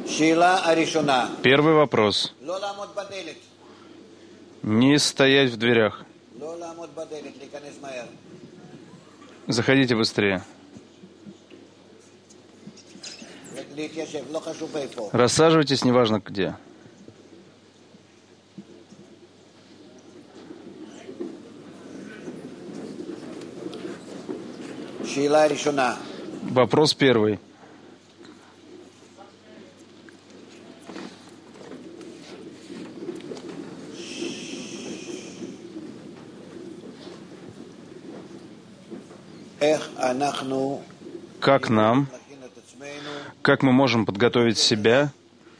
Первый вопрос. Не стоять в дверях. Заходите быстрее. Рассаживайтесь, неважно где. Вопрос первый. Как мы можем подготовить себя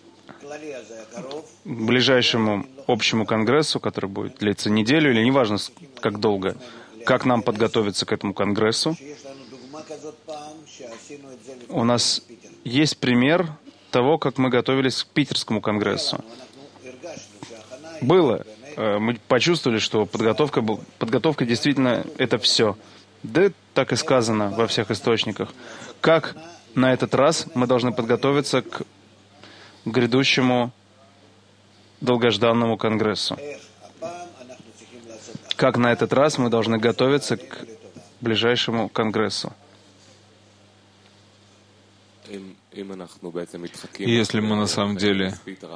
к ближайшему общему конгрессу, который будет длиться неделю или неважно как долго, как нам подготовиться к этому конгрессу? У нас есть пример того, как мы готовились к Питерскому конгрессу. Мы почувствовали, что подготовка действительно это все. Да, так и сказано во всех источниках. Как на этот раз мы должны подготовиться к грядущему долгожданному конгрессу? Как на этот раз мы должны готовиться к ближайшему конгрессу? Если мы на самом деле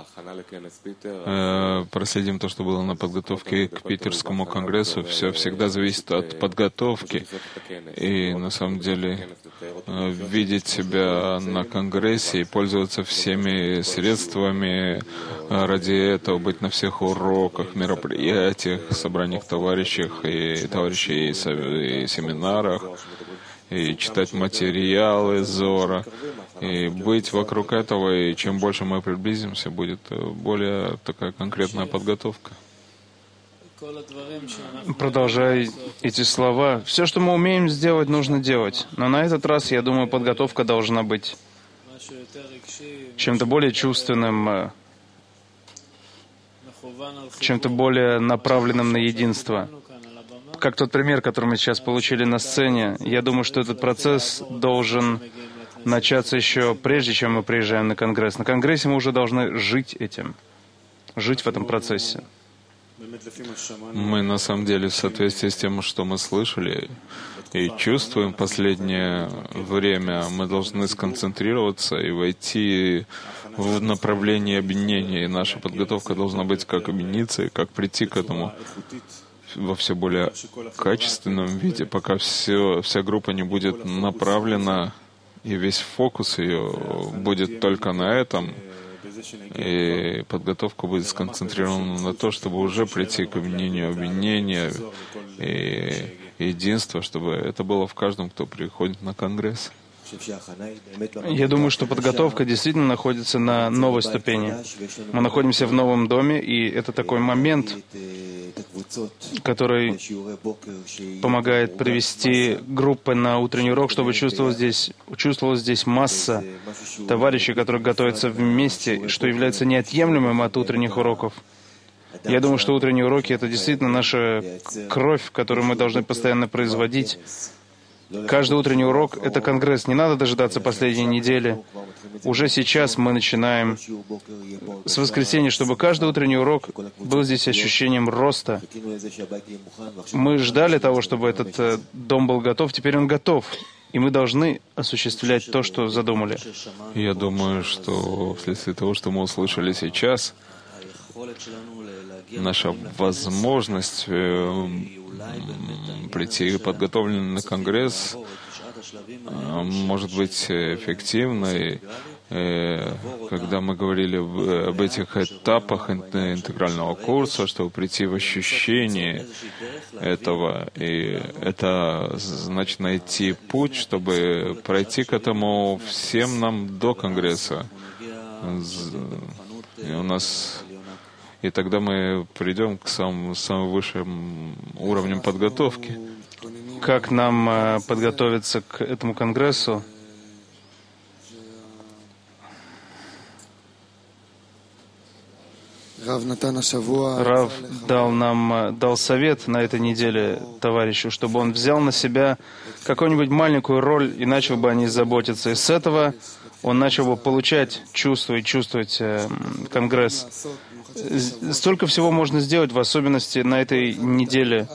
проследим то, что было на подготовке к Питерскому конгрессу, все всегда зависит от подготовки. И на самом деле видеть себя на конгрессе и пользоваться всеми средствами ради этого, быть на всех уроках, мероприятиях, собраниях товарищей и семинарах, и читать материалы Зора, и быть вокруг этого, и чем больше мы приблизимся, будет более такая конкретная подготовка. Продолжая эти слова, все, что мы умеем сделать, нужно делать. Но на этот раз, я думаю, подготовка должна быть чем-то более чувственным, чем-то более направленным на единство. Как тот пример, который мы сейчас получили на сцене, я думаю, что этот процесс должен начаться еще прежде, чем мы приезжаем на Конгресс. На Конгрессе мы уже должны жить этим, жить в этом процессе. Мы, на самом деле, в соответствии с тем, что мы слышали и чувствуем в последнее время, мы должны сконцентрироваться и войти в направление объединения. И наша подготовка должна быть как объединиться и как прийти к этому во все более качественном виде, пока вся группа не будет направлена, и весь фокус ее будет только на этом, и подготовка будет сконцентрирована на то, чтобы уже прийти к объединению и единству, чтобы это было в каждом, кто приходит на Конгресс. Я думаю, что подготовка действительно находится на новой ступени. Мы находимся в новом доме, и это такой момент, который помогает привести группы на утренний урок, чтобы чувствовалась здесь масса товарищей, которые готовятся вместе, что является неотъемлемым от утренних уроков. Я думаю, что утренние уроки — это действительно наша кровь, которую мы должны постоянно производить. Каждый утренний урок — это конгресс. Не надо дожидаться последней недели. Уже сейчас мы начинаем с воскресенья, чтобы каждый утренний урок был здесь ощущением роста. Мы ждали того, чтобы этот дом был готов. Теперь он готов. И мы должны осуществлять то, что задумали. Я думаю, что вследствие того, что мы услышали сейчас, наша возможность прийти подготовленным на Конгресс может быть эффективной. Когда мы говорили об этих этапах интегрального курса, чтобы прийти в ощущение этого, и это значит найти путь, чтобы пройти к этому всем нам до Конгресса. И тогда мы придем к самым высшим уровням подготовки. Как нам подготовиться к этому конгрессу? Рав дал совет на этой неделе товарищу, чтобы он взял на себя какую-нибудь маленькую роль и начал бы о ней заботиться. И с этого он начал бы получать чувства и чувствовать Конгресс. Столько всего можно сделать, в особенности на этой неделе.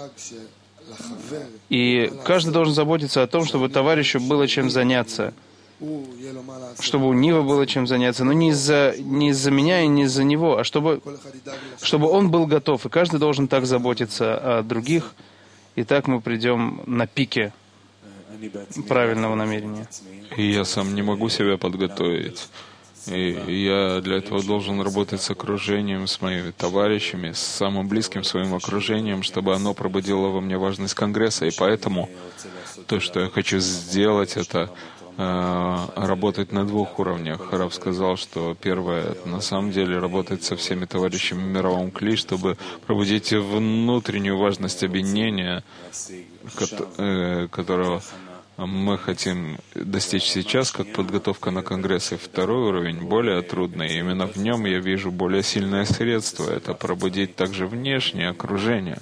И каждый должен заботиться о том, чтобы товарищу было чем заняться, чтобы у Нива было чем заняться, но не из-за меня и не из-за него, а чтобы он был готов. И каждый должен так заботиться о других, и так мы придем на пике правильного намерения. И я сам не могу себя подготовить. И я для этого должен работать с окружением, с моими товарищами, с самым близким своим окружением, чтобы оно пробудило во мне важность Конгресса. И поэтому то, что я хочу сделать, это работать на двух уровнях. Рав сказал, что первое, на самом деле, работать со всеми товарищами в мировом кли, чтобы пробудить внутреннюю важность объединения, которого мы хотим достичь сейчас, как подготовка на Конгресс. И второй уровень, более трудный. И именно в нем я вижу более сильное средство. Это пробудить также внешнее окружение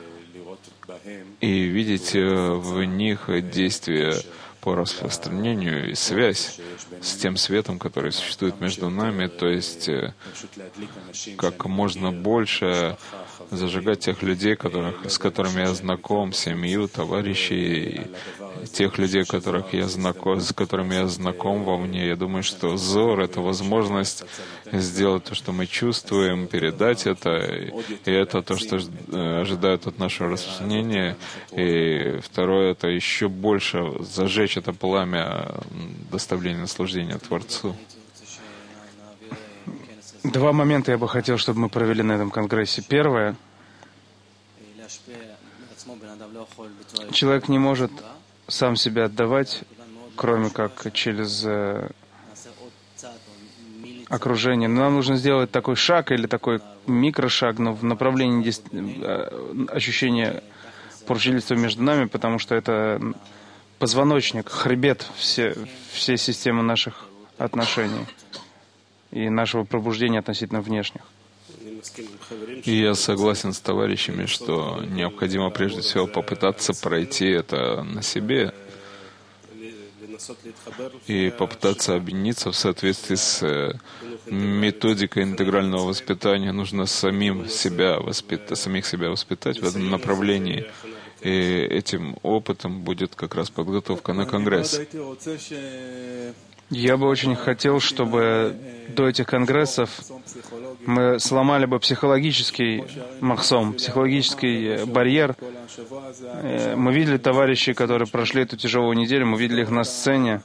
и видеть в них действия по распространению и связь с тем светом, который существует между нами, то есть как можно больше зажигать тех людей, с которыми я знаком, семью, товарищей, тех людей, с которыми я знаком вовне. Я думаю, что Зор — это возможность сделать то, что мы чувствуем, передать это, и это то, что ожидают от нашего распространения. И второе — это еще больше зажечь это пламя доставления наслаждения Творцу. Два момента я бы хотел, чтобы мы провели на этом конгрессе. Первое. Человек не может сам себя отдавать, кроме как через окружение. Но нам нужно сделать такой шаг или такой микрошаг, но в направлении ощущения поручительства между нами, потому что это позвоночник, хребет всей системы наших отношений и нашего пробуждения относительно внешних. И я согласен с товарищами, что необходимо прежде всего попытаться пройти это на себе и попытаться объединиться в соответствии с методикой интегрального воспитания. Нужно самих себя воспитать в этом направлении. И этим опытом будет как раз подготовка на Конгресс. Я бы очень хотел, чтобы до этих конгрессов мы сломали бы психологический махсом, психологический барьер. Мы видели товарищей, которые прошли эту тяжелую неделю, мы видели их на сцене.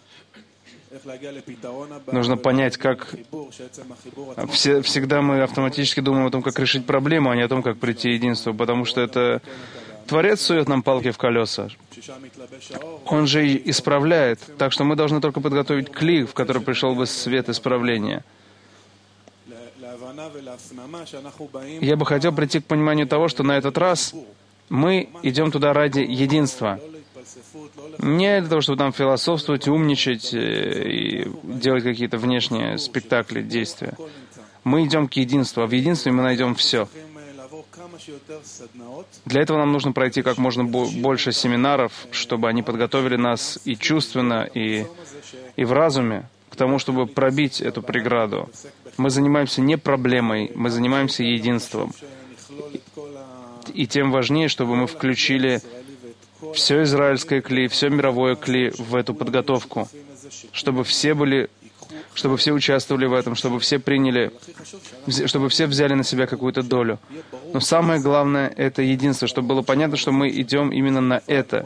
Нужно понять, как... Всегда мы автоматически думаем о том, как решить проблему, а не о том, как прийти к единству, потому что это Творец сует нам палки в колеса. Он же и исправляет. Так что мы должны только подготовить кли, в который пришел бы свет исправления. Я бы хотел прийти к пониманию того, что на этот раз мы идем туда ради единства. Не для того, чтобы там философствовать, умничать и делать какие-то внешние спектакли, действия. Мы идем к единству, а в единстве мы найдем все. Для этого нам нужно пройти как можно больше семинаров, чтобы они подготовили нас и чувственно, и в разуме к тому, чтобы пробить эту преграду. Мы занимаемся не проблемой, мы занимаемся единством. И тем важнее, чтобы мы включили все израильское кли, все мировое кли в эту подготовку, чтобы все участвовали в этом, чтобы все взяли на себя какую-то долю. Но самое главное — это единство, чтобы было понятно, что мы идем именно на это.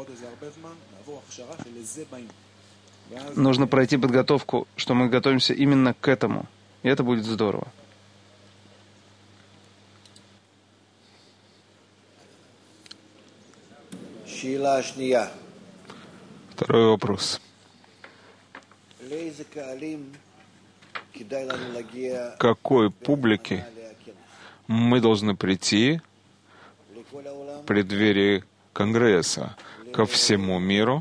Нужно пройти подготовку, что мы готовимся именно к этому. И это будет здорово. Второй вопрос. К какой публике мы должны прийти в преддверии Конгресса? Ко всему миру?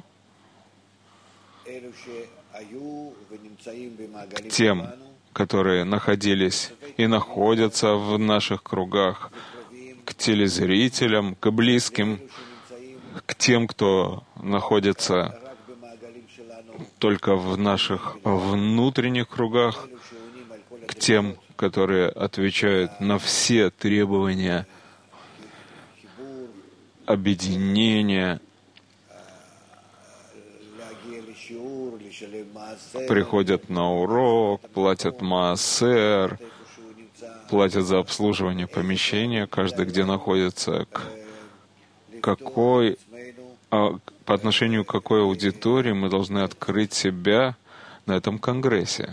К тем, которые находились и находятся в наших кругах, к телезрителям, к близким, к тем, кто находится только в наших внутренних кругах, к тем, которые отвечают на все требования объединения, приходят на урок, платят маасер, платят за обслуживание помещения, каждый где находится, по отношению к какой аудитории мы должны открыть себя на этом конгрессе.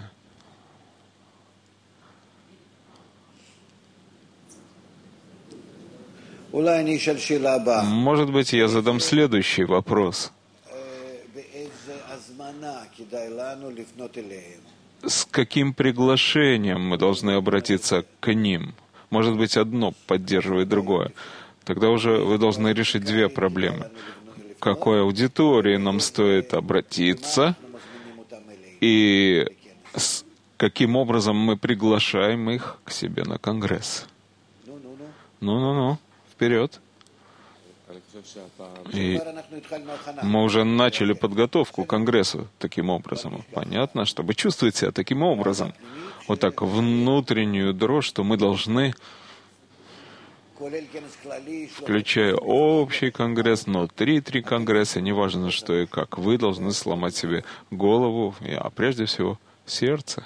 Может быть, я задам следующий вопрос. С каким приглашением мы должны обратиться к ним? Может быть, одно поддерживает другое. Тогда уже вы должны решить две проблемы. К какой аудитории нам стоит обратиться и каким образом мы приглашаем их к себе на конгресс. Ну, вперед. И мы уже начали подготовку к конгрессу таким образом. Понятно, чтобы чувствовать себя таким образом, вот так внутреннюю дрожь, что мы должны, включая общий конгресс, внутри 3 конгресса, неважно что и как, вы должны сломать себе голову, а прежде всего сердце.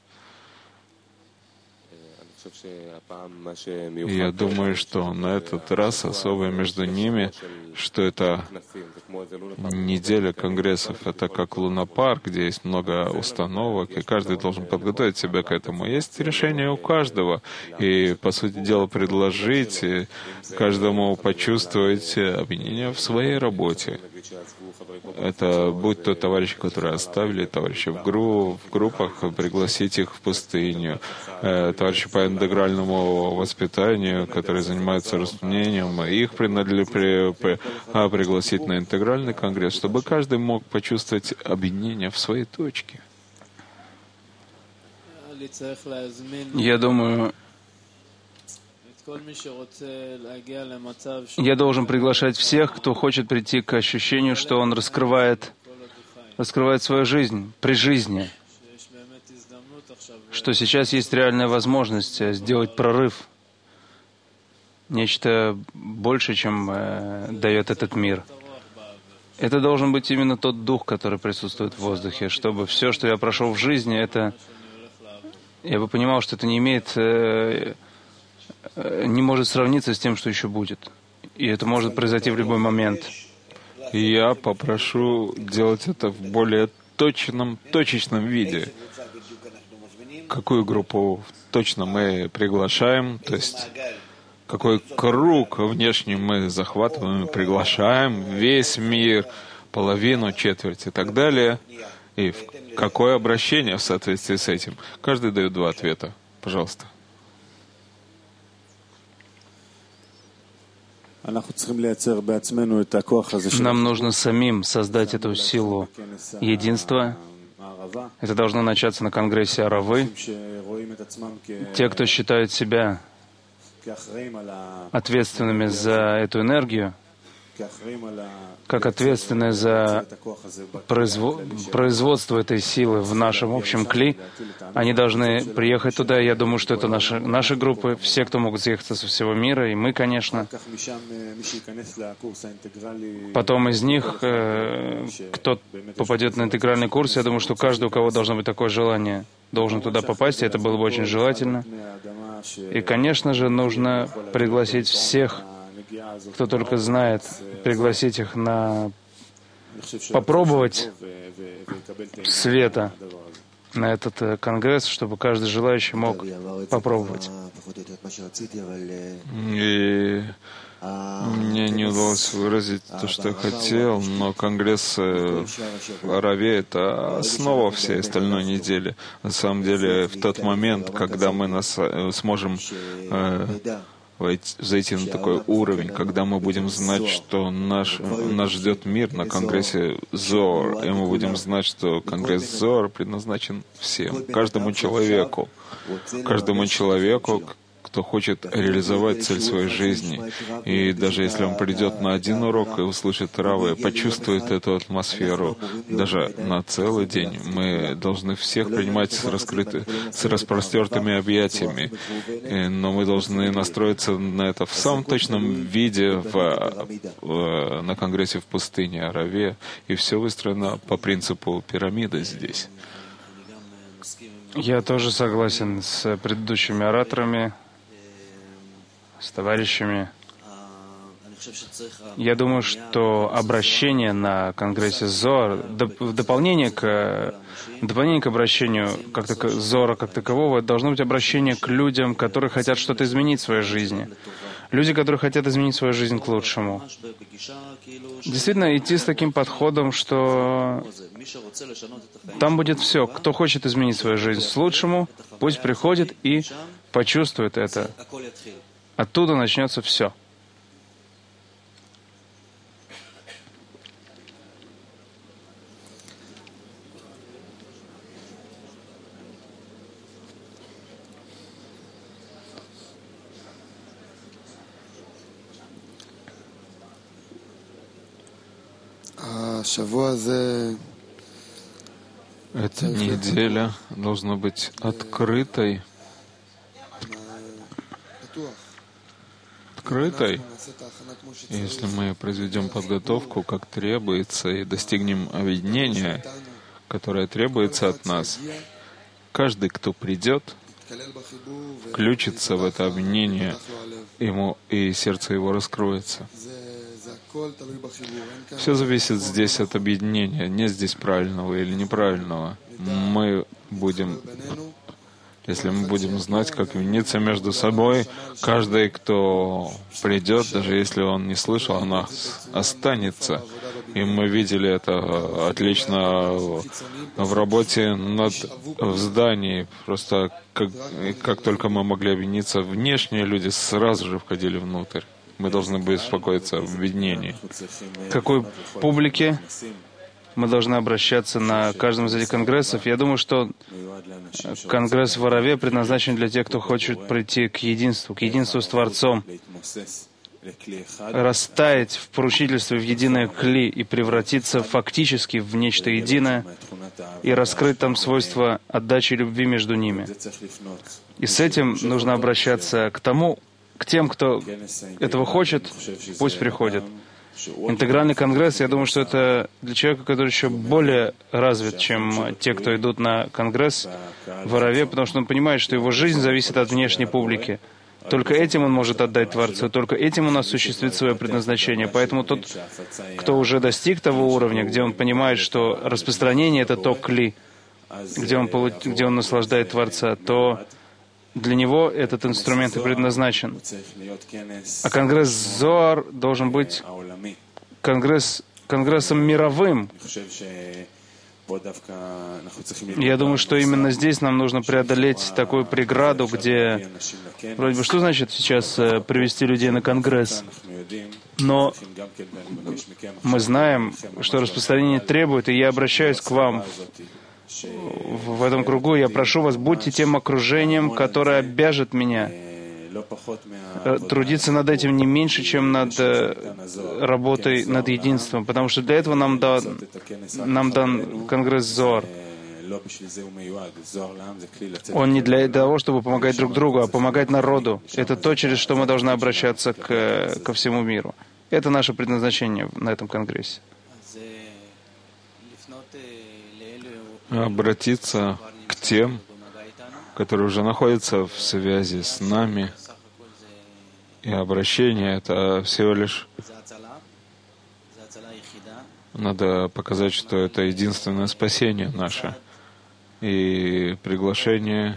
И я думаю, что на этот раз особое между ними, что это неделя конгрессов, это как лунопарк, где есть много установок, и каждый должен подготовить себя к этому. Есть решение у каждого, и, по сути дела, предложить каждому почувствовать объединение в своей работе. Это будь то товарищи, которые оставили, товарищи в группах, пригласить их в пустыню, товарищи по интегральному воспитанию, которые занимаются распространением, их пригласить на интегральный конгресс, чтобы каждый мог почувствовать объединение в своей точке. Я думаю, я должен приглашать всех, кто хочет прийти к ощущению, что он раскрывает свою жизнь при жизни, что сейчас есть реальная возможность сделать прорыв, нечто больше, чем дает этот мир. Это должен быть именно тот дух, который присутствует в воздухе, чтобы все, что я прошел в жизни, я бы понимал, что это не может сравниться с тем, что еще будет. И это может произойти в любой момент. И я попрошу делать это в более точечном виде. Какую группу точно мы приглашаем, то есть какой круг внешний мы захватываем и приглашаем, весь мир, половину, четверть и так далее. И какое обращение в соответствии с этим? Каждый дает 2 ответа. Пожалуйста. Нам нужно самим создать эту силу единства. Это должно начаться на конгрессе Аравы. Те, кто считают себя ответственными за эту энергию, как ответственные за производство этой силы в нашем общем кли, они должны приехать туда. Я думаю, что это наши группы, все, кто могут съехаться со всего мира, и мы, конечно. Потом из них, кто попадет на интегральный курс, я думаю, что каждый, у кого должно быть такое желание, должен туда попасть, и это было бы очень желательно. И, конечно же, нужно пригласить всех, кто только знает, пригласить их попробовать света на этот конгресс, чтобы каждый желающий мог попробовать. И мне не удалось выразить то, что я хотел, но конгресс в Араве — это основа всей остальной недели. На самом деле, в тот момент, когда мы сможем зайти на такой уровень, когда мы будем знать, что нас ждет мир на конгрессе Зоар, и мы будем знать, что конгресс Зоар предназначен всем, каждому человеку, кто хочет реализовать цель своей жизни. И даже если он придет на один урок и услышит Рава, и почувствует эту атмосферу даже на целый день, мы должны всех принимать с распростертыми объятиями. Но мы должны настроиться на это в самом точном виде на конгрессе в пустыне Араве, и все выстроено по принципу пирамиды здесь. Я тоже согласен с предыдущими ораторами, с товарищами. Я думаю, что обращение на конгрессе Зоар, в дополнение к обращению Зоара как такового, должно быть обращение к людям, которые хотят что-то изменить в своей жизни. Люди, которые хотят изменить свою жизнь к лучшему. Действительно, идти с таким подходом, что там будет все. Кто хочет изменить свою жизнь к лучшему, пусть приходит и почувствует это. Оттуда начнется все. Эта неделя должна быть открытой, если мы произведем подготовку, как требуется, и достигнем объединения, которое требуется от нас. Каждый, кто придет, включится в это объединение, и сердце его раскроется. Все зависит здесь от объединения, нет здесь правильного или неправильного. Если мы будем знать, как виниться между собой, каждый, кто придет, даже если он не слышал о нас, останется. И мы видели это отлично в работе в здании. Просто как только мы могли объединиться, внешние люди сразу же входили внутрь. Мы должны беспокоиться об объединении. К какой публике мы должны обращаться на каждом из этих конгрессов? Я думаю, что конгресс в Араве предназначен для тех, кто хочет прийти к единству с Творцом, растаять в поручительстве в единое кли и превратиться фактически в нечто единое и раскрыть там свойства отдачи и любви между ними. И с этим нужно обращаться к тем, кто этого хочет, пусть приходят. Интегральный конгресс, я думаю, что это для человека, который еще более развит, чем те, кто идут на конгресс в Араве, потому что он понимает, что его жизнь зависит от внешней публики. Только этим он может отдать Творцу, только этим он осуществит свое предназначение. Поэтому тот, кто уже достиг того уровня, где он понимает, что распространение — это то кли, где он наслаждает Творца, то для него этот инструмент и предназначен. А конгресс Зоар должен быть конгрессом мировым. Я думаю, что именно здесь нам нужно преодолеть такую преграду, где вроде бы что значит сейчас привести людей на конгресс? Но мы знаем, что распространение требует, и я обращаюсь к вам в этом кругу, я прошу вас, будьте тем окружением, которое обяжет меня трудиться над этим не меньше, чем над работой над единством, потому что для этого нам дан конгресс Зоар. Он не для того, чтобы помогать друг другу, а помогать народу. Это то, через что мы должны обращаться ко всему миру. Это наше предназначение на этом конгрессе. Обратиться к тем, которые уже находятся в связи с нами. И обращение — это всего лишь надо показать, что это единственное спасение наше. И приглашение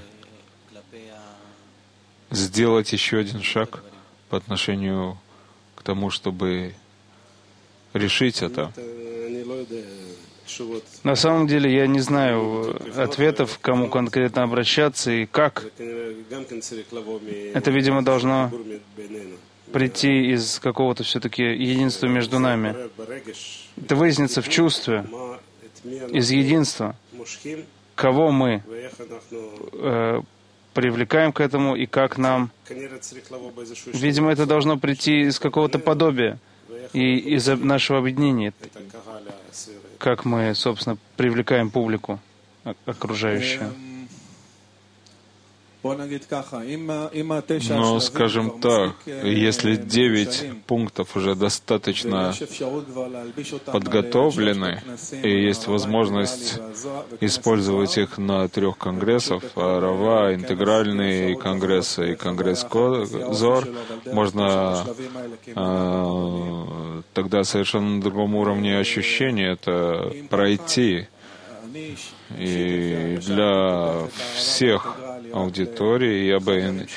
сделать еще один шаг по отношению к тому, чтобы решить это. На самом деле я не знаю ответов, к кому конкретно обращаться и как. Это, видимо, должно прийти из какого-то все-таки единства между нами. Это выяснится в чувстве, из единства, кого мы привлекаем к этому и как нам... Видимо, это должно прийти из какого-то подобия и из нашего объединения, как мы, собственно, привлекаем публику окружающую. Но, скажем так, если 9 пунктов уже достаточно подготовлены, и есть возможность использовать их на 3 конгрессах, Арава, интегральный конгресс и конгресс Зор, можно тогда совершенно на другом уровне ощущения это пройти. И для всех аудиторий я бы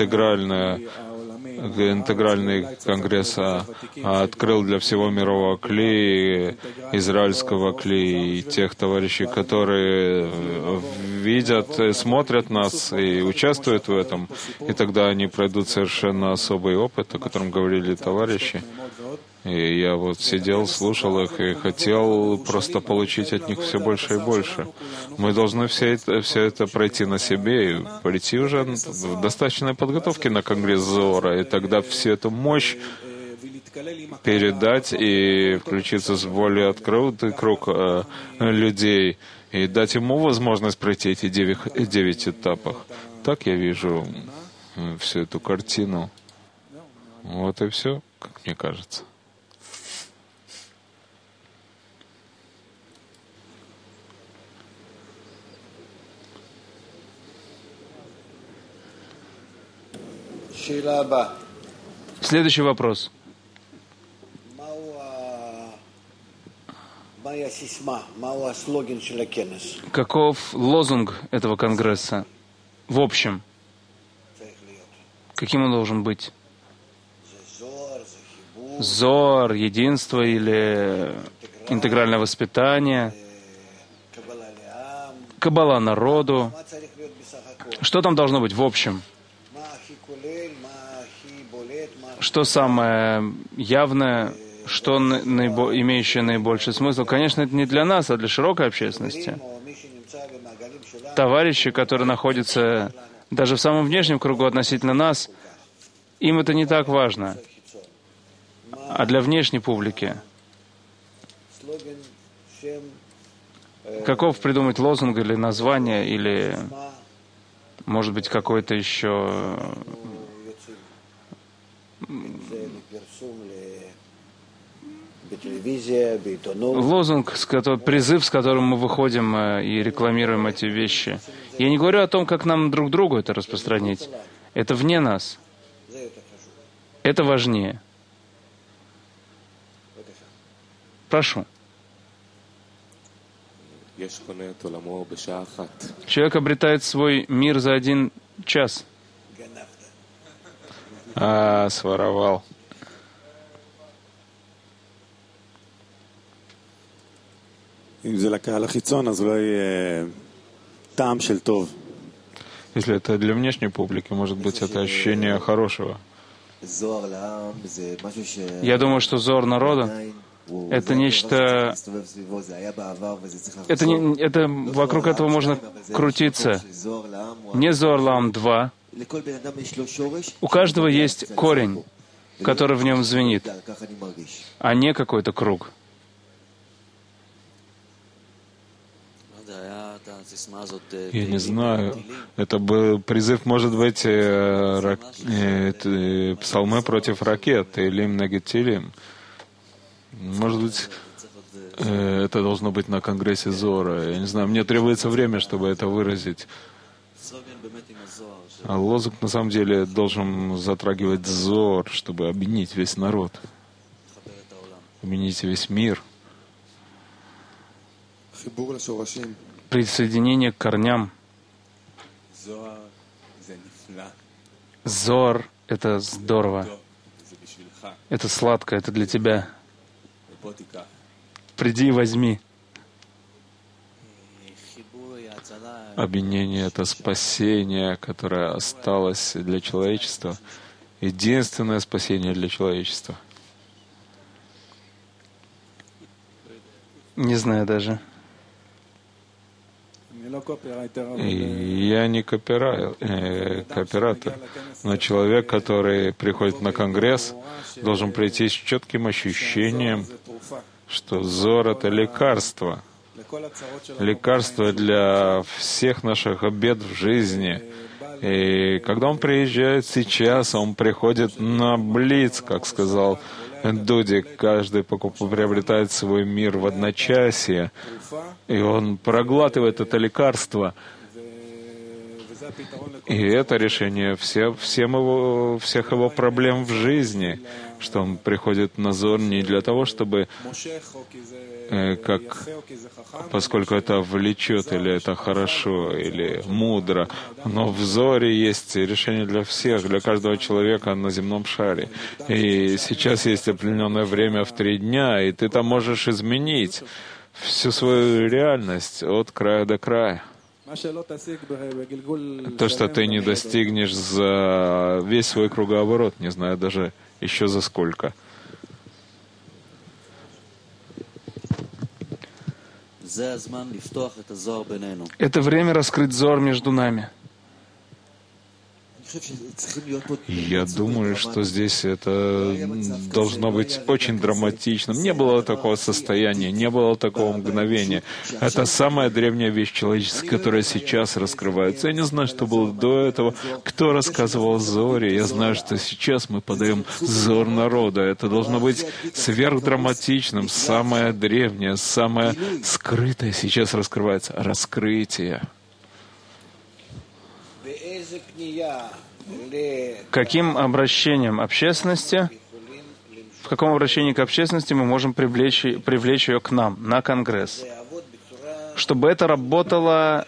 интегральный конгресс открыл для всего мирового кли, израильского кли, и тех товарищей, которые видят, смотрят нас и участвуют в этом, и тогда они пройдут совершенно особый опыт, о котором говорили товарищи. И я вот сидел, слушал их и хотел просто получить от них все больше и больше. Мы должны все это пройти на себе и прийти уже в достаточной подготовке на Конгресс Зора, и тогда всю эту мощь передать и включиться в более открытый круг людей и дать ему возможность пройти эти 9 этапов. Так я вижу всю эту картину. Вот и все, как мне кажется. Следующий вопрос. Каков лозунг этого конгресса? В общем, каким он должен быть? Зор, единство или интегральное воспитание? Каббала народу? Что там должно быть в общем? Что самое явное, что имеющее наибольший смысл? Конечно, это не для нас, а для широкой общественности. Товарищи, которые находятся даже в самом внешнем кругу относительно нас, им это не так важно. А для внешней публики каков придумать лозунг или название, или, может быть, какой-то еще лозунг, призыв, с которым мы выходим и рекламируем эти вещи. Я не говорю о том, как нам друг другу это распространить. Это вне нас. Это важнее. Прошу. Человек обретает свой мир за 1 час. Своровал. Если это для внешней публики, может быть, это ощущение хорошего. Я думаю, что зор народа — это нечто... Это вокруг этого можно крутиться. Не Зор Лам 2. У каждого есть корень, который в нем звенит, а не какой-то круг. Я не знаю. Это был призыв, может быть, псалмы против ракет, Илим Нагетилим. Может быть, это должно быть на Конгрессе Зора. Я не знаю, мне требуется время, чтобы это выразить. А лозунг, на самом деле, должен затрагивать Зор, чтобы объединить весь народ, объединить весь мир. Присоединение к корням. Зор — это здорово. Это сладко, это для тебя. Приди и возьми. Объединение — это спасение, которое осталось для человечества. Единственное спасение для человечества. Не знаю даже. Я не кооператор, но человек, который приходит на конгресс, должен прийти с четким ощущением, что Зор — это лекарство. Лекарство для всех наших бед в жизни. И когда он приезжает сейчас, он приходит на блиц, как сказал Дудик, каждый приобретает свой мир в одночасье, и он проглатывает это лекарство. И это решение всех его проблем в жизни, что он приходит на Зор не для того, чтобы, поскольку это влечет, или это хорошо, или мудро, но в Зоре есть решение для всех, для каждого человека на земном шаре. И сейчас есть определенное время в 3 дня, и ты там можешь изменить всю свою реальность от края до края. То, что ты не достигнешь за весь свой кругооборот, не знаю даже еще за сколько. Это время раскрыть Зор между нами. Я думаю, что здесь это должно быть очень драматичным. Не было такого состояния, не было такого мгновения. Это самая древняя вещь человеческая, которая сейчас раскрывается. Я не знаю, что было до этого, кто рассказывал о Зоре. Я знаю, что сейчас мы подаем Зор народа. Это должно быть сверхдраматичным. Самое древнее, самое скрытое сейчас раскрывается. Раскрытие. Каким обращением общественности, в каком обращении к общественности мы можем привлечь ее к нам, на Конгресс? Чтобы это работало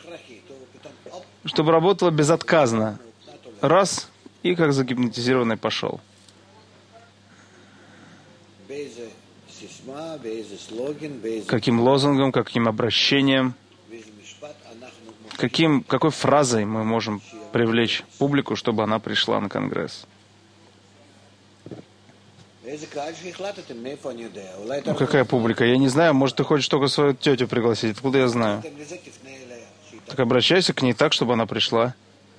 безотказно. Раз, и как загипнотизированный пошел. Каким лозунгом, каким обращением, какой фразой мы можем привлечь публику, чтобы она пришла на Конгресс? Ну, какая публика? Я не знаю. Может, ты хочешь только свою тетю пригласить? Откуда я знаю? Так обращайся к ней так, чтобы она пришла.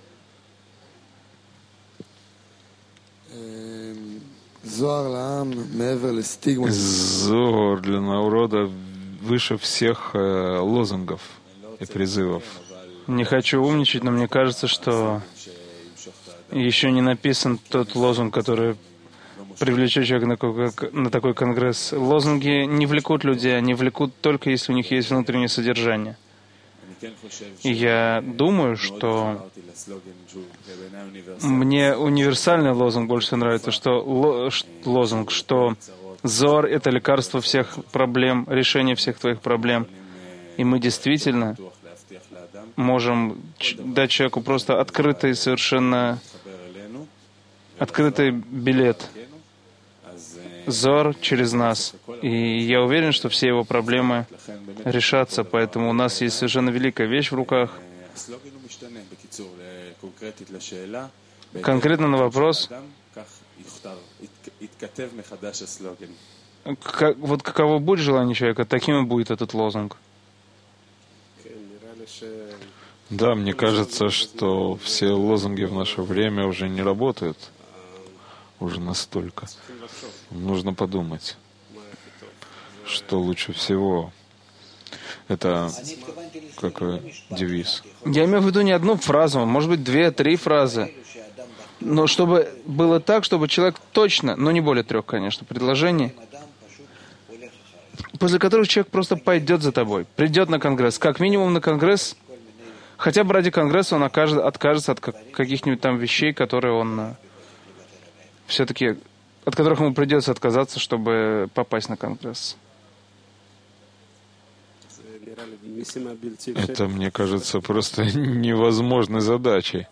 Зор для народа выше всех лозунгов и призывов. Не хочу умничать, но мне кажется, что еще не написан тот лозунг, который привлечет человека на такой конгресс. Лозунги не влекут людей, они влекут только если у них есть внутреннее содержание. И я думаю, что мне универсальный лозунг больше нравится, что Зор — это лекарство всех проблем, решение всех твоих проблем. И мы действительно можем дать человеку просто открытый билет. Зор через нас. И я уверен, что все его проблемы решатся, поэтому у нас есть совершенно великая вещь в руках. Конкретно на вопрос, вот каково будет желание человека, таким и будет этот лозунг. Да, мне кажется, что все лозунги в наше время уже не работают. Уже настолько. Нужно подумать, что лучше всего. Это какой девиз? Я имею в виду не одну фразу, может быть, 2-3 фразы. Но чтобы было так, чтобы человек точно, но не более 3, конечно, предложений, после которых человек просто пойдет за тобой, придет на Конгресс. Как минимум на Конгресс, хотя бы ради Конгресса он откажется от каких-нибудь там вещей, которые он все-таки, от которых ему придется отказаться, чтобы попасть на Конгресс. Это, мне кажется, просто невозможной задачей.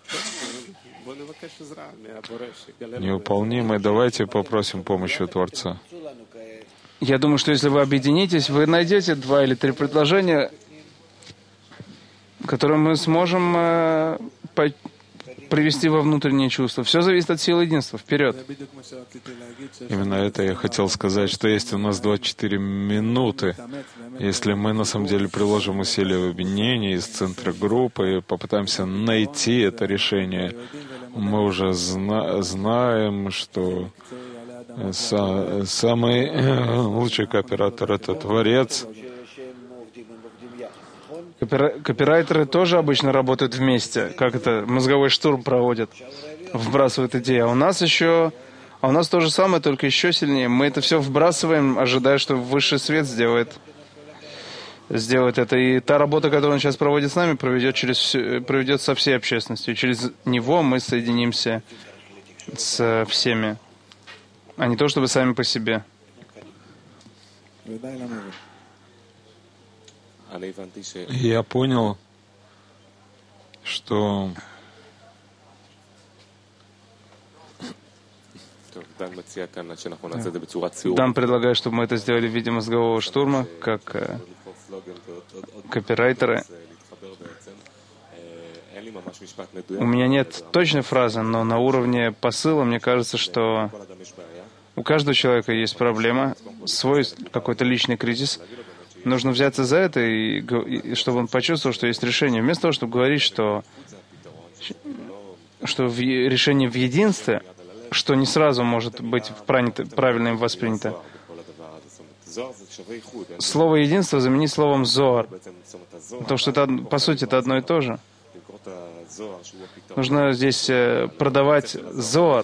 Невыполнимой. Давайте попросим помощи у Творца. Я думаю, что если вы объединитесь, вы найдете 2 или 3 предложения, которые мы сможем привести во внутреннее чувство. Все зависит от силы единства. Вперед. Именно это я хотел сказать, что есть у нас 24 минуты. Если мы на самом деле приложим усилия в объединении из центра группы и попытаемся найти это решение, мы уже знаем, что самый лучший кооператор — это Творец. Копирайтеры тоже обычно работают вместе, как это мозговой штурм проводят, вбрасывают идеи. А у нас то же самое, только еще сильнее. Мы это все вбрасываем, ожидая, что высший свет сделает это. И та работа, которую он сейчас проводит с нами, проведет со всей общественностью. Через него мы соединимся с всеми, а не то чтобы сами по себе. Я понял, что Дан предлагает, чтобы мы это сделали в виде мозгового штурма, как копирайтеры. У меня нет точной фразы, но на уровне посыла мне кажется, что у каждого человека есть проблема, свой какой-то личный кризис. Нужно взяться за это, и чтобы он почувствовал, что есть решение. Вместо того, чтобы говорить, что решение в единстве, что не сразу может быть правильно им воспринято. Слово «единство» заменить словом «зоар», потому что это, по сути, это одно и то же. Нужно здесь продавать зоар.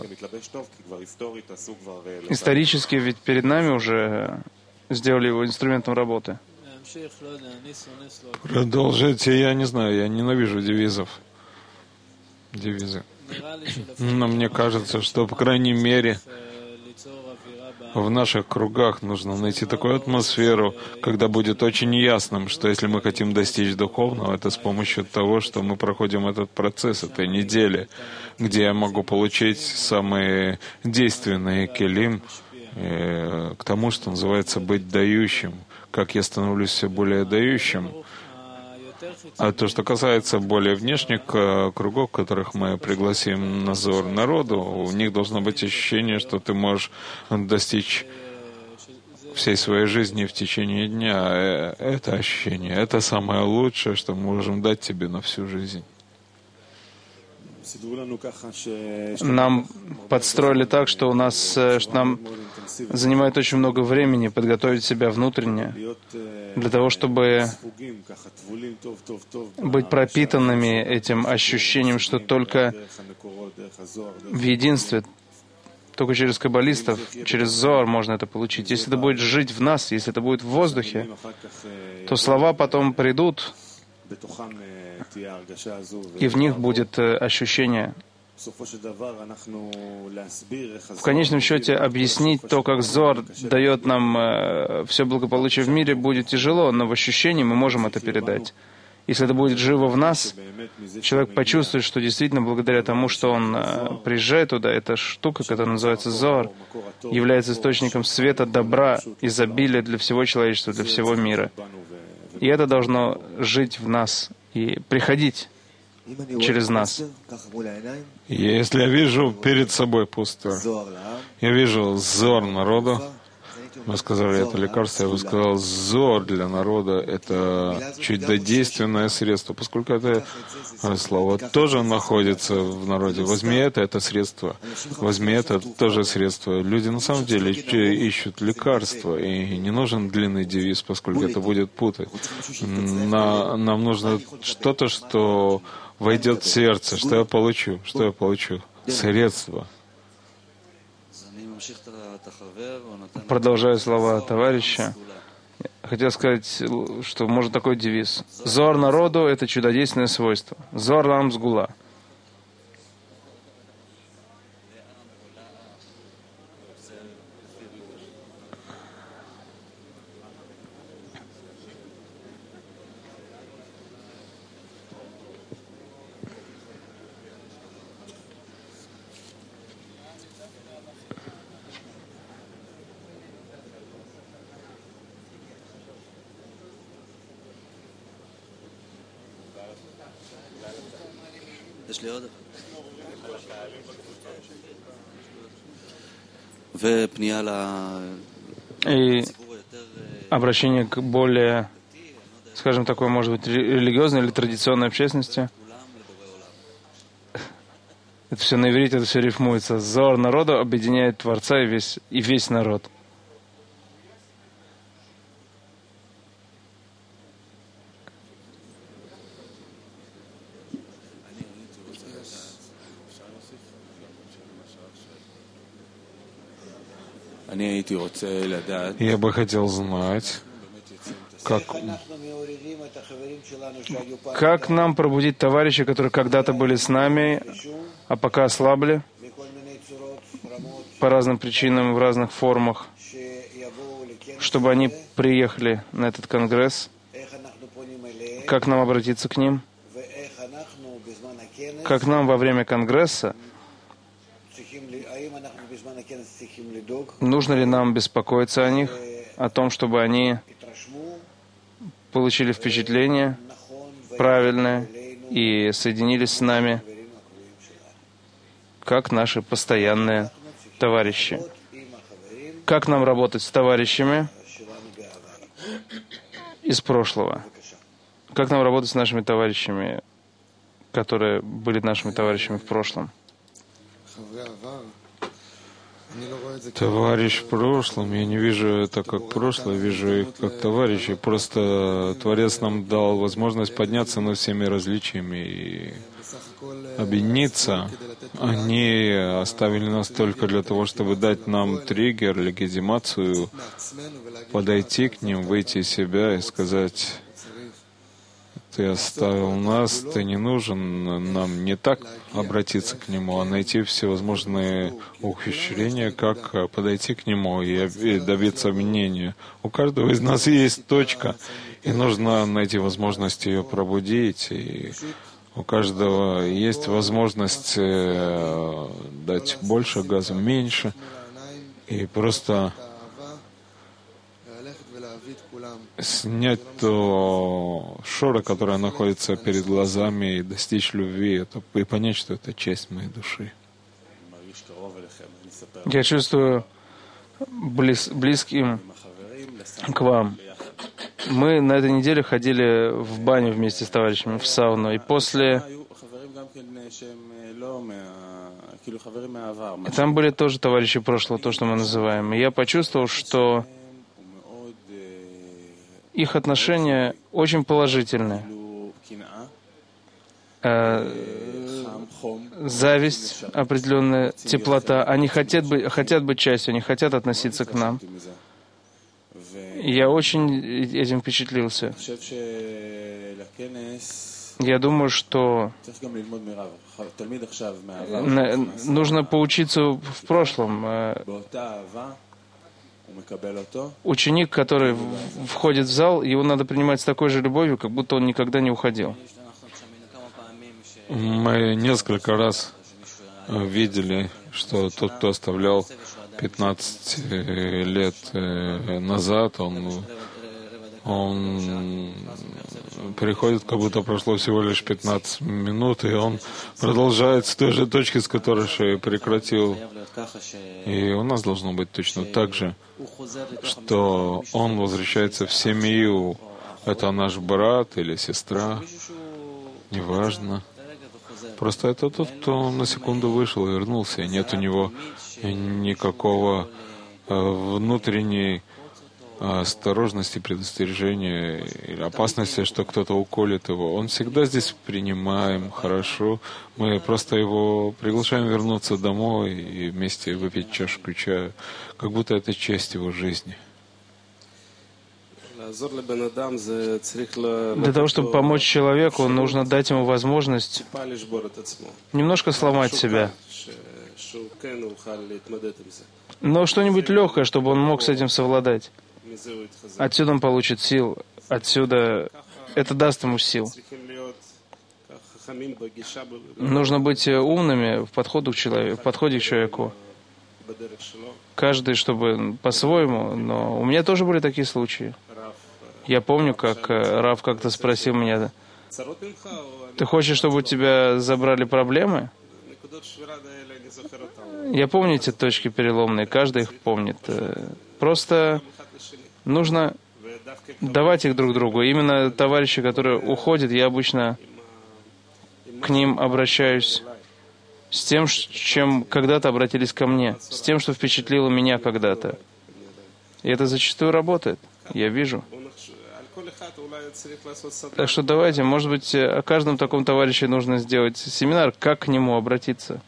Исторически ведь перед нами уже сделали его инструментом работы. Продолжите, я не знаю, я ненавижу девизы. Но мне кажется, что, по крайней мере, в наших кругах нужно найти такую атмосферу, когда будет очень ясным, что если мы хотим достичь духовного, это с помощью того, что мы проходим этот процесс этой недели, где я могу получить самые действенные келим к тому, что называется быть дающим, как я становлюсь все более дающим. А то, что касается более внешних кругов, которых мы пригласим на зор народу, у них должно быть ощущение, что ты можешь достичь всей своей жизни в течение дня. Это ощущение, это самое лучшее, что мы можем дать тебе на всю жизнь. Нам подстроили так, что нам занимает очень много времени подготовить себя внутренне для того, чтобы быть пропитанными этим ощущением, что только в единстве, только через каббалистов, через зоар можно это получить. Если это будет жить в нас, если это будет в воздухе, то слова потом придут, и в них будет ощущение. В конечном счете, объяснить то, как зоар дает нам все благополучие в мире, будет тяжело, но в ощущении мы можем это передать. Если это будет живо в нас, человек почувствует, что действительно благодаря тому, что он приезжает туда, эта штука, которая называется зоар, является источником света, добра, изобилия для всего человечества, для всего мира. И это должно жить в нас и приходить через нас. Если я вижу перед собой пустое, я вижу зор народу, вы сказали, это лекарство, я бы сказал, зор для народа — это чудодейственное средство, поскольку это слово тоже находится в народе. Возьми это средство. Возьми это тоже средство. Люди на самом деле ищут лекарства, и не нужен длинный девиз, поскольку это будет путать. Нам нужно что-то, что войдет в сердце. Что я получу? Что я получу? Средство. Продолжая слова товарища, хотел сказать, что может такой девиз. Зор народу — это чудодейственное свойство. Зор лам сгула. И обращение к более, скажем, такой, может быть, религиозной или традиционной общественности. Это все на иврите, это все рифмуется. Зор народу объединяет Творца и весь народ. Я бы хотел знать, как нам пробудить товарищей, которые когда-то были с нами, а пока ослабли по разным причинам, в разных формах, чтобы они приехали на этот конгресс, как нам обратиться к ним, как нам во время конгресса, нужно ли нам беспокоиться о них, о том, чтобы они получили впечатление правильное и соединились с нами, как наши постоянные товарищи. Как нам работать с товарищами из прошлого? Как нам работать с нашими товарищами, которые были нашими товарищами в прошлом? товарищ в прошлом, я не вижу это как прошлое, вижу их как товарищей. Просто Творец нам дал возможность подняться над всеми различиями и объединиться. Они оставили нас только для того, чтобы дать нам триггер, легитимацию, подойти к ним, выйти из себя и сказать: ты оставил нас, ты не нужен, нам не так обратиться к Нему, а найти всевозможные ухищрения, как подойти к Нему и добиться объединения. У каждого из нас есть точка, и нужно найти возможность ее пробудить, и у каждого есть возможность дать больше газа, меньше, и просто снять то шора, которое находится перед глазами, и достичь любви, и понять, что это часть моей души. Я чувствую близким к вам. Мы на этой неделе ходили в баню вместе с товарищами, в сауну, и после... И там были тоже товарищи прошлого, то, что мы называем. И я почувствовал, что их отношения очень положительные. Зависть, определенная теплота. Они хотят быть частью, они хотят относиться к нам. Я очень этим впечатлился. Я думаю, что нужно поучиться в прошлом. Ученик, который входит в зал, его надо принимать с такой же любовью, как будто он никогда не уходил. Мы несколько раз видели, что тот, кто оставлял 15 лет назад, он приходит, как будто прошло всего лишь 15 минут, и он продолжает с той же точки, с которой прекратил. И у нас должно быть точно так же, что он возвращается в семью. Это наш брат или сестра, неважно. Просто это тот, кто на секунду вышел и вернулся, и нет у него никакого внутренней осторожности, предостережения или опасности, что кто-то уколет его. Он всегда здесь принимаем, хорошо. Мы просто его приглашаем вернуться домой и вместе выпить чашку чая, как будто это часть его жизни. Для того, чтобы помочь человеку, нужно дать ему возможность немножко сломать себя. Но что-нибудь легкое, чтобы он мог с этим совладать. Отсюда он получит сил. Отсюда это даст ему сил. Нужно быть умными в подходе к человеку. Каждый, чтобы по-своему. Но у меня тоже были такие случаи. Я помню, как Рав как-то спросил меня: Ты хочешь, чтобы у тебя забрали проблемы? Я помню эти точки переломные, каждый их помнит. Просто нужно давать их друг другу. Именно товарищи, которые уходят, я обычно к ним обращаюсь с тем, чем когда-то обратились ко мне, с тем, что впечатлило меня когда-то. И это зачастую работает, я вижу. Так что давайте, может быть, о каждом таком товарище нужно сделать семинар, как к нему обратиться.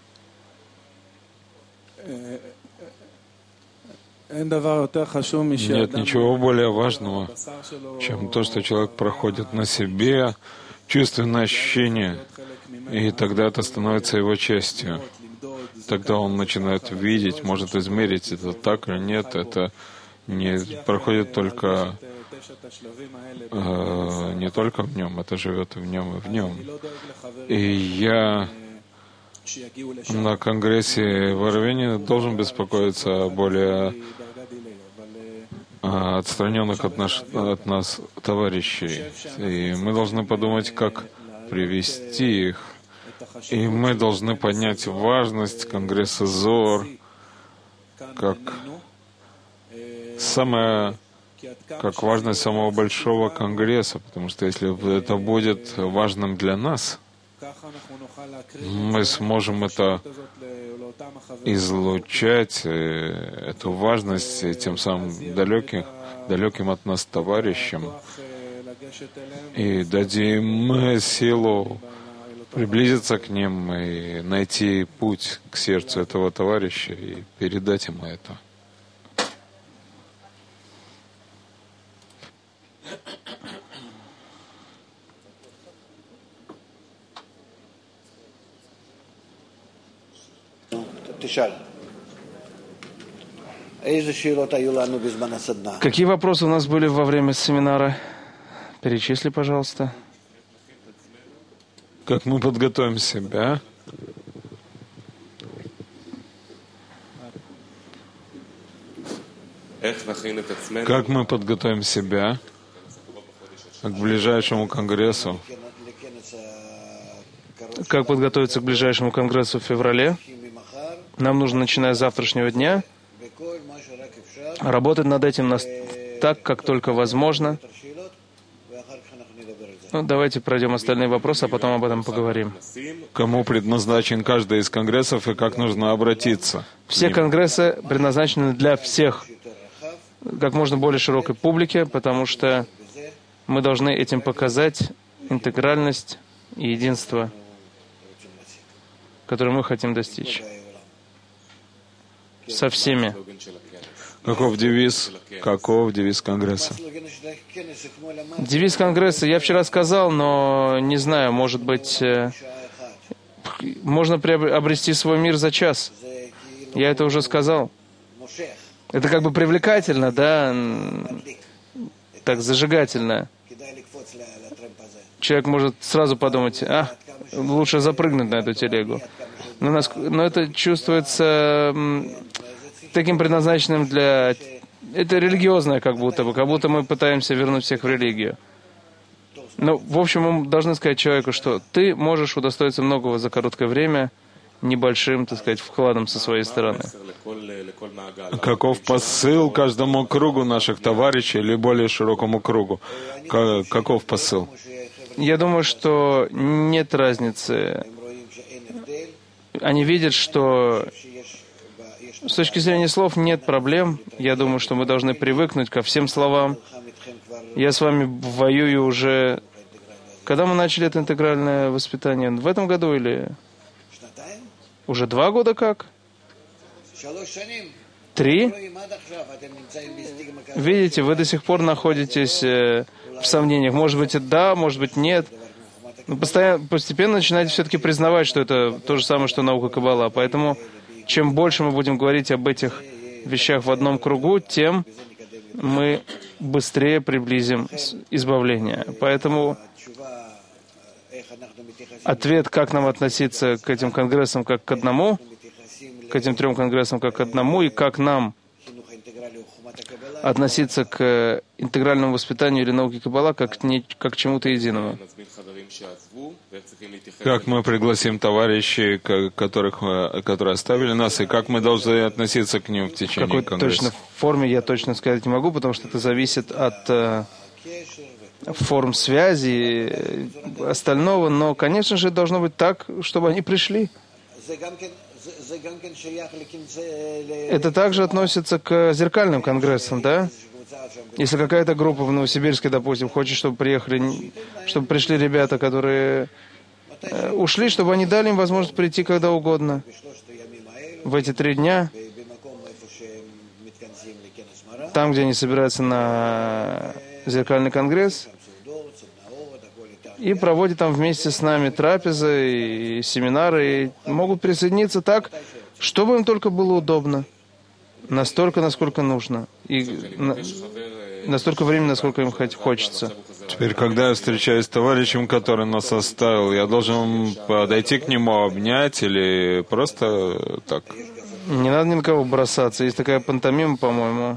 Нет ничего более важного, чем то, что человек проходит на себе, чувственное ощущение, и тогда это становится его частью. Тогда он начинает видеть, может измерить, это так или нет, это не проходит только не только в нем, это живет и в нем, и в нем. И я на конгрессе в Арвине должен беспокоиться о более отстраненных от нас товарищей. И мы должны подумать, как привести их. И мы должны поднять важность Конгресса Зор как важность самого большого Конгресса, потому что если это будет важным для нас, мы сможем это излучать, эту важность тем самым далеким от нас товарищам, и дадим силу приблизиться к ним и найти путь к сердцу этого товарища и передать ему это. Какие вопросы у нас были во время семинара? Перечисли, пожалуйста. Как мы подготовим себя? Как мы подготовим себя к ближайшему конгрессу? Как подготовиться к ближайшему конгрессу в феврале? Нам нужно, начиная с завтрашнего дня, работать над этим так, как только возможно. Давайте пройдем остальные вопросы, а потом об этом поговорим. Кому предназначен каждый из конгрессов и как нужно обратиться? Все конгрессы предназначены для всех, как можно более широкой публике, потому что мы должны этим показать интегральность и единство, которое мы хотим достичь. Со всеми. Каков девиз Конгресса? Девиз Конгресса я вчера сказал, но не знаю, может быть, можно обрести свой мир за час. Я это уже сказал. Это как бы привлекательно, да, так зажигательно. Человек может сразу подумать, лучше запрыгнуть на эту телегу. Но это чувствуется таким предназначенным для... Это религиозное как будто мы пытаемся вернуть всех в религию. Но, в общем, мы должны сказать человеку, что ты можешь удостоиться многого за короткое время, небольшим, так сказать, вкладом со своей стороны. Каков посыл каждому кругу наших товарищей или более широкому кругу? Каков посыл? Я думаю, что нет разницы. Они видят, что с точки зрения слов нет проблем. Я думаю, что мы должны привыкнуть ко всем словам. Я с вами воюю уже... Когда мы начали это интегральное воспитание? В этом году или... Уже 2 года как? 3? Видите, вы до сих пор находитесь в сомнениях. Может быть, да, может быть, нет. Но постепенно начинаете все-таки признавать, что это то же самое, что наука Каббала. Поэтому чем больше мы будем говорить об этих вещах в одном кругу, тем мы быстрее приблизим избавление. Поэтому ответ, как нам относиться к этим конгрессам как к одному, к этим 3 конгрессам как к одному, и как нам относиться к интегральному воспитанию или науке Каббала как к чему-то единому. Как мы пригласим товарищей, которые оставили нас, и как мы должны относиться к ним в течение Конгресса? В какой точно форме я точно сказать не могу, потому что это зависит от форм связи, остального, но, конечно же, должно быть так, чтобы они пришли. Это также относится к зеркальным конгрессам, да? Если какая-то группа в Новосибирске, допустим, хочет, чтобы пришли ребята, которые ушли, чтобы они дали им возможность прийти когда угодно. В эти 3 дня, там, где они собираются на зеркальный конгресс, и проводят там вместе с нами трапезы и семинары, и могут присоединиться так, чтобы им только было удобно, настолько, насколько нужно, и настолько времени, насколько им хочется. Теперь, когда я встречаюсь с товарищем, который нас оставил, я должен подойти к нему, обнять или просто так? Не надо ни на кого бросаться. Есть такая пантомима, по-моему.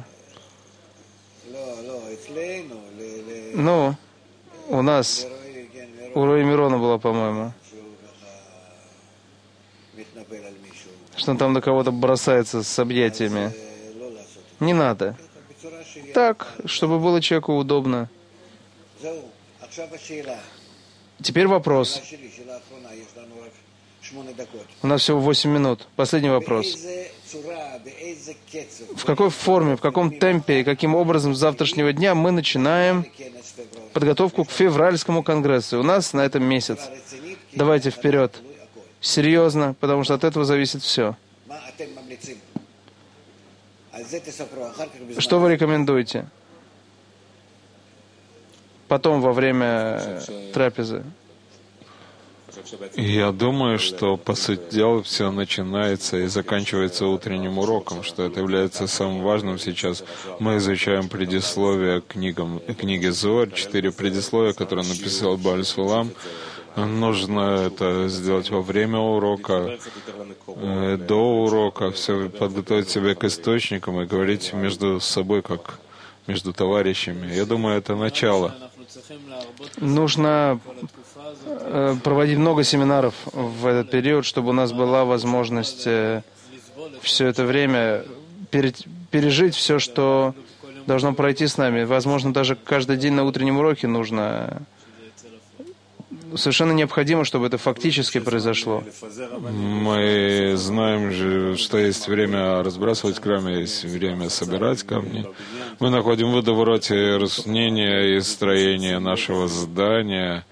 Ну, у нас, у Рои Мирона была, по-моему, что он там на кого-то бросается с объятиями. Не надо. Так, чтобы было человеку удобно. Теперь вопрос. У нас всего 8 минут. Последний вопрос. В какой форме, в каком темпе и каким образом с завтрашнего дня мы начинаем подготовку к февральскому конгрессу? У нас на этом месяц. Давайте вперед. Серьезно, потому что от этого зависит все. Что вы рекомендуете? Потом, во время трапезы. Я думаю, что, по сути дела, все начинается и заканчивается утренним уроком, что это является самым важным сейчас. Мы изучаем предисловие к книге Зоар, 4 предисловия, которые написал Бааль Сулам. Нужно это сделать во время урока, до урока, все подготовить себя к источникам и говорить между собой, как между товарищами. Я думаю, это начало. Нужно проводить много семинаров в этот период, чтобы у нас была возможность все это время пережить все, что должно пройти с нами. Возможно, даже каждый день на утреннем уроке нужно. Совершенно необходимо, чтобы это фактически произошло. Мы знаем же, что есть время разбрасывать камни, есть время собирать камни. Мы находим в водовороте разъяснения и строения нашего здания.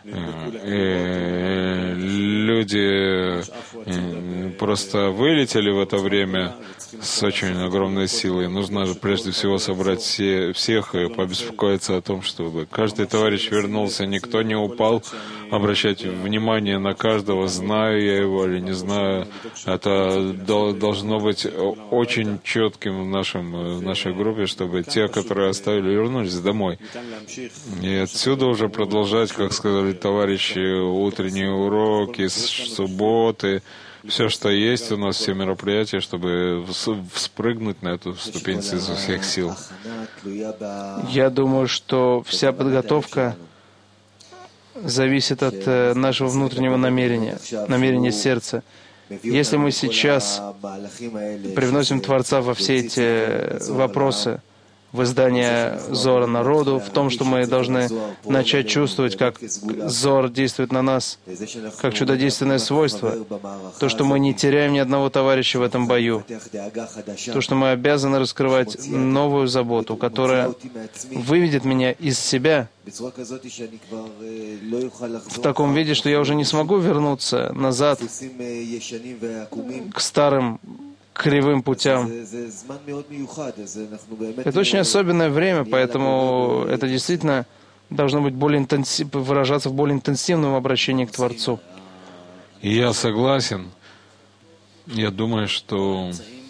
И люди просто вылетели в это время с очень огромной силой. Нужно же прежде всего собрать всех и побеспокоиться о том, чтобы каждый товарищ вернулся, никто не упал, обращать внимание на каждого, знаю я его или не знаю. Это должно быть очень четким в нашей группе, чтобы те, которые оставили, вернулись домой. И отсюда уже продолжать, как сказали товарищи, утренние уроки, субботы, все, что есть у нас, все мероприятия, чтобы вспрыгнуть на эту ступень изо всех сил. Я думаю, что вся подготовка зависит от нашего внутреннего намерения сердца. Если мы сейчас привносим Творца во все эти вопросы, в издании Зора народу, в том, что мы должны начать чувствовать, как Зор действует на нас, как чудодейственное свойство, то, что мы не теряем ни одного товарища в этом бою, то, что мы обязаны раскрывать новую заботу, которая выведет меня из себя в таком виде, что я уже не смогу вернуться назад к старым кривым путям. Это очень особенное время, поэтому это действительно должно быть выражаться в более интенсивном обращении к Творцу. Я согласен. Я думаю, что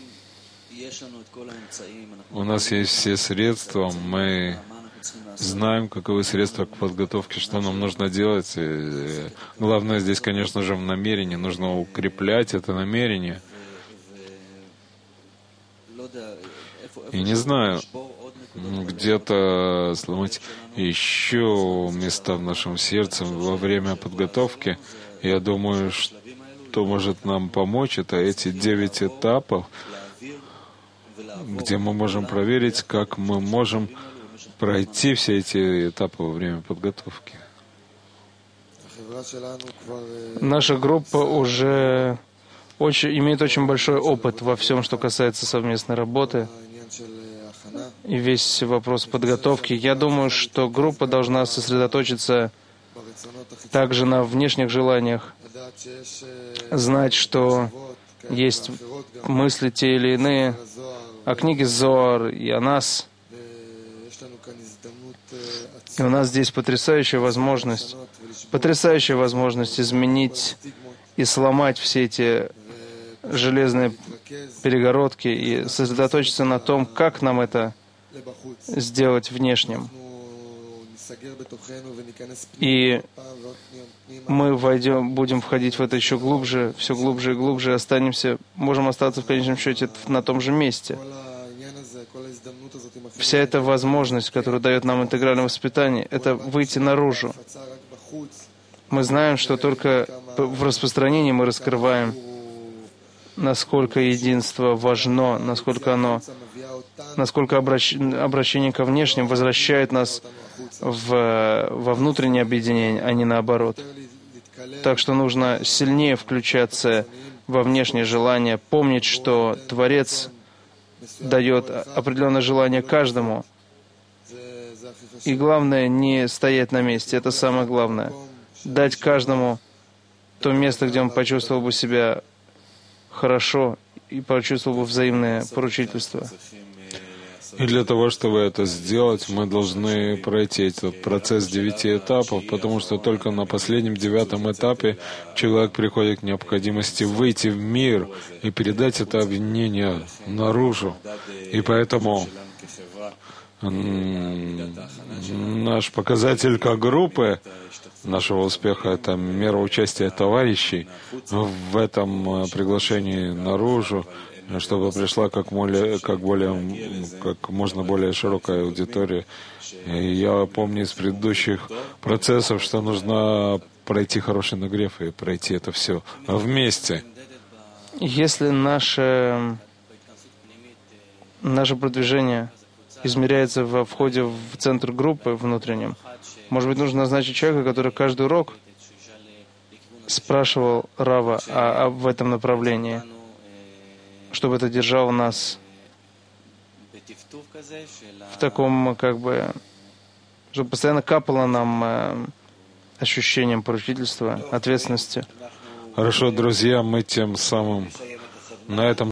у нас есть все средства, мы знаем, каковы средства к подготовке, что нам нужно делать. И главное здесь, конечно же, в намерении. Нужно укреплять это намерение. И не знаю, где-то сломать еще места в нашем сердце во время подготовки. Я думаю, что может нам помочь, это эти 9 этапов, где мы можем проверить, как мы можем пройти все эти этапы во время подготовки. Наша группа уже имеет очень большой опыт во всем, что касается совместной работы и весь вопрос подготовки. Я думаю, что группа должна сосредоточиться также на внешних желаниях, знать, что есть мысли те или иные о книге Зоар и о нас. И у нас здесь потрясающая возможность изменить и сломать все эти железные перегородки и сосредоточиться на том, как нам это сделать внешним. И мы будем входить в это еще глубже, все глубже и глубже, можем остаться в конечном счете на том же месте. Вся эта возможность, которую дает нам интегральное воспитание, это выйти наружу. Мы знаем, что только в распространении мы раскрываем, насколько единство важно, насколько обращение ко внешним возвращает нас во внутреннее объединение, а не наоборот. Так что нужно сильнее включаться во внешние желания, помнить, что Творец дает определенное желание каждому. И главное, не стоять на месте. Это самое главное. Дать каждому то место, где он почувствовал бы себя хорошо и почувствовал бы взаимное поручительство. И для того, чтобы это сделать, мы должны пройти этот процесс 9 этапов, потому что только на последнем 9 этапе человек приходит к необходимости выйти в мир и передать это обвинение наружу. И поэтому наш показатель как группы нашего успеха — это мера участия товарищей в этом приглашении наружу, чтобы пришла как можно более широкая аудитория. И я помню из предыдущих процессов, что нужно пройти хороший нагрев и пройти это все вместе. Если наше продвижение измеряется во входе в центр группы внутреннем, может быть, нужно назначить человека, который каждый урок спрашивал Рава в этом направлении, чтобы это держало нас в таком, чтобы постоянно капало нам ощущением поручительства, ответственности. Хорошо, друзья, мы тем самым на этом